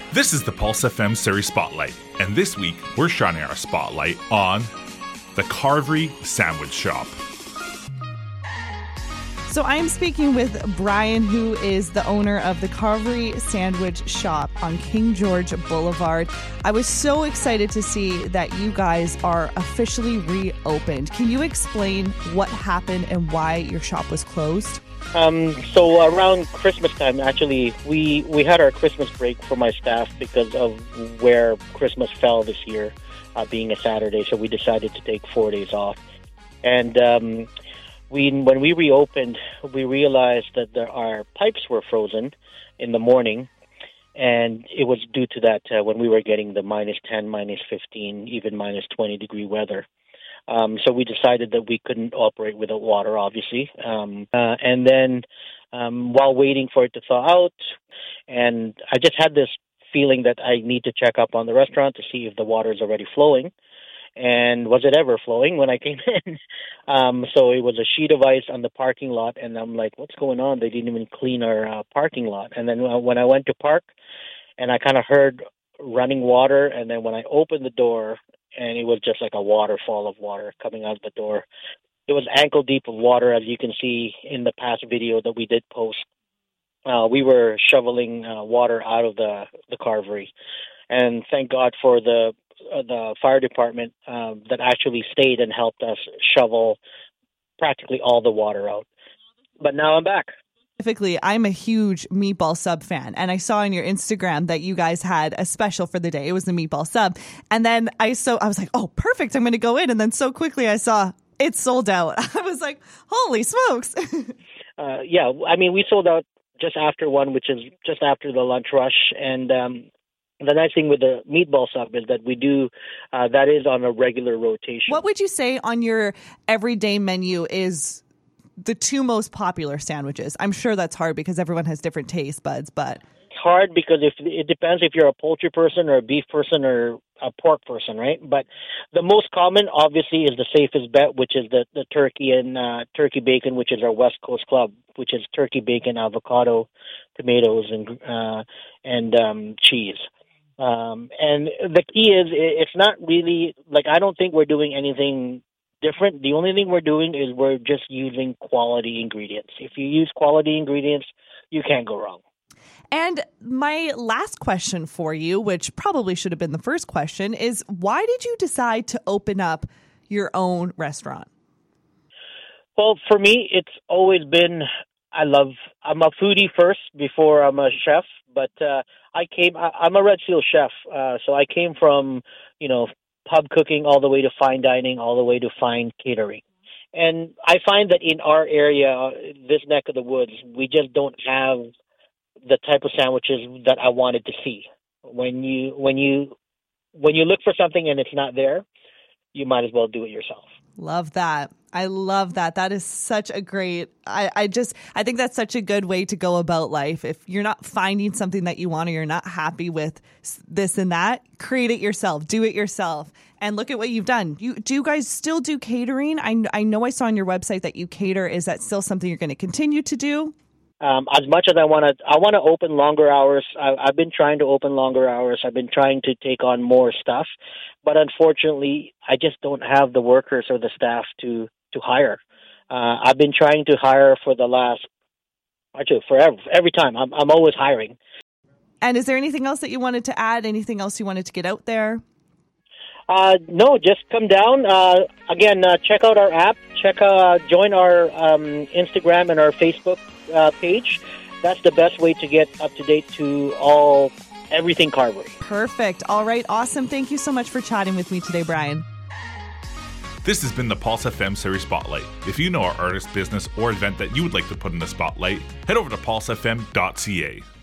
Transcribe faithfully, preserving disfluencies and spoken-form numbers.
This is the Pulse F M Series Spotlight, and this week we're shining our spotlight on the Carvery Sandwich Shop. So I'm speaking with Brian, who is the owner of the Carvery Sandwich Shop on King George Boulevard. I was so excited to see that you guys are officially reopened. Can you explain what happened and why your shop was closed? Um, so around Christmas time, actually, we, we had our Christmas break for my staff because of where Christmas fell this year, uh, being a Saturday. So we decided to take four days off. And um, we, when we reopened, we realized that there, our pipes were frozen in the morning. And it was due to that uh, when we were getting the minus ten, minus fifteen, even minus twenty degree weather. Um, so we decided that we couldn't operate without water, obviously. Um, uh, and then um, while waiting for it to thaw out, and I just had this feeling that I need to check up on the restaurant to see if the water is already flowing. And was it ever flowing when I came in? um, so it was a sheet of ice on the parking lot, and I'm like, what's going on? They didn't even clean our uh, parking lot. And then uh, when I went to park, and I kind of heard running water, and then when I opened the door, and it was just like a waterfall of water coming out the door. It was ankle deep of water, as you can see in the past video that we did post. Uh, we were shoveling uh, water out of the, the carvery. And thank God for the uh, the fire department uh, that actually stayed and helped us shovel practically all the water out. But now I'm back. Specifically, I'm a huge meatball sub fan, and I saw on your Instagram that you guys had a special for the day. It was the meatball sub, and then I so I was like, "Oh, perfect! I'm going to go in." And then so quickly, I saw it sold out. I was like, "Holy smokes!" uh, yeah, I mean, we sold out just after one, which is just after the lunch rush, and um, the nice thing with the meatball sub is that we do uh, that is on a regular rotation. What would you say on your everyday menu is the two most popular sandwiches? I'm sure that's hard because everyone has different taste buds, but it's hard because if it depends if you're a poultry person or a beef person or a pork person, right? But the most common, obviously, is the safest bet, which is the, the turkey and uh, turkey bacon, which is our West Coast Club, which is turkey bacon, avocado, tomatoes, and uh, and um, cheese. Um, and the key is it's not really like I don't think we're doing anything different. The only thing we're doing is we're just using quality ingredients. If you use quality ingredients, you can't go wrong. And my last question for you, which probably should have been the first question, is why did you decide to open up your own restaurant? Well, for me, it's always been, I love, I'm a foodie first before I'm a chef, but uh, I came, I, I'm a Red Seal chef, uh, so I came from, you know, pub cooking all the way to fine dining, all the way to fine catering. And I find that in our area, this neck of the woods, we just don't have the type of sandwiches that I wanted to see. When you when you when you look for something and it's not there, you might as well do it yourself. Love that. I love that. That is such a great, I, I just, I think that's such a good way to go about life. If you're not finding something that you want or you're not happy with this and that, create it yourself, do it yourself. And look at what you've done. You do you guys still do catering? I, I know I saw on your website that you cater. Is that still something you're going to continue to do? Um, as much as I want to, I want to open longer hours. I, I've been trying to open longer hours. I've been trying to take on more stuff, but unfortunately, I just don't have the workers or the staff to to hire. Uh, I've been trying to hire for the last, actually, forever. Every time, I'm I'm always hiring. And is there anything else that you wanted to add? Anything else you wanted to get out there? Uh, no, just come down. Uh, again, uh, check out our app. Check, uh, join our um, Instagram and our Facebook uh, page. That's the best way to get up to date to all everything Carvery. Perfect. All right. Awesome. Thank you so much for chatting with me today, Brian. This has been the Pulse F M Series Spotlight. If you know our artist, business, or event that you would like to put in the spotlight, head over to pulse f m dot c a.